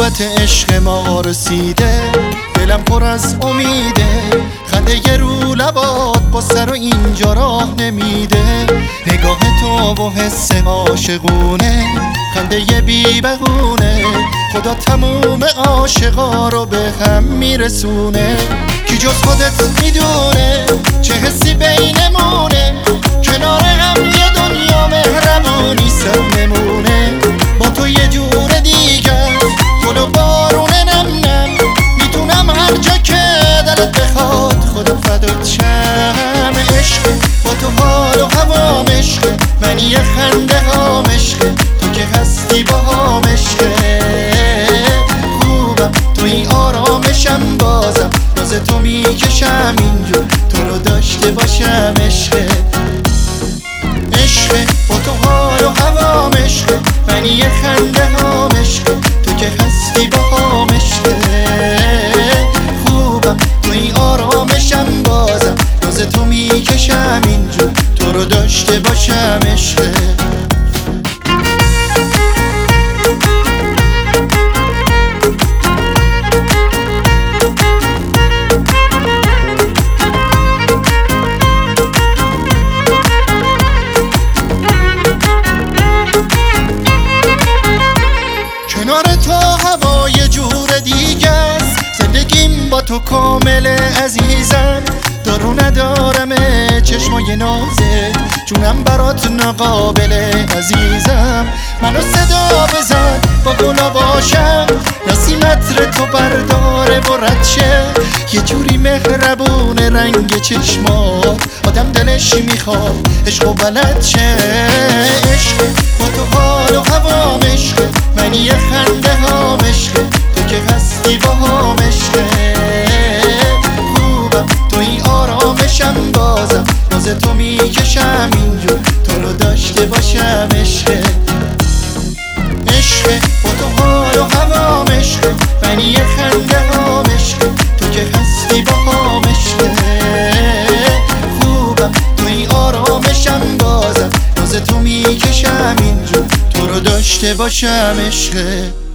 نوبت عشق ما رسیده، دلم پر از امیده، خنده یه رو لبات قصه رو اینجا راه نمیده. نگاه تو و حس عاشقونه، خنده یه بی بهونه، خدا تموم عاشقا رو به هم میرسونه. کی جز خودت میدونه چه حسی بینمونه، کنار هم یه دنیا مهربونی سر نمونه. با تو یه جور دیگر گل و بارون نم نم، میتونم هر جا که دلت بخواد خدا فدات شم. عشق با تو حال و هوام عشق، من یه خنده هام عشق، تو که هستی با هم عشق. خوبم توی آرامشم، بازم راز تو میکشم اینجور، تو رو داشته باشم عشق. عشق با تو حال و هوام عشق، من یه خنده هام عشق، تو که هستی با هم عشق. خوبم توی آرامشم، بازم راز تو میکشم اینجور، تو رو داشته باشم عشق. کنار تو هوا یه جور دیگه است، زندگیم با تو کامله عزیزم. دارو ندارم چشمای نازه، جونم برات ناقابله عزیزم. منو صدا بزن با گلا باشم، نسیم عطر تو برداره و رد شه. یه جوری مهربونه رنگ چشمات، آدم دلش میخواد عشق و بلد شه. عشق با تو حال و هوام عشق، من یه خنده هام عشق، تو که هستی با هم عشق. خوبم توی آرامشم، بازم راز تو میکشم اینجور، تو رو داشته باشم عشق. عشق با تو حال و هوام عشق، من یه خنده هام عشق، تو که هستی با هم عشق. خوبم توی آرامشم، بازم راز تو میکشم اینجور، تو رو داشته باشم عشق.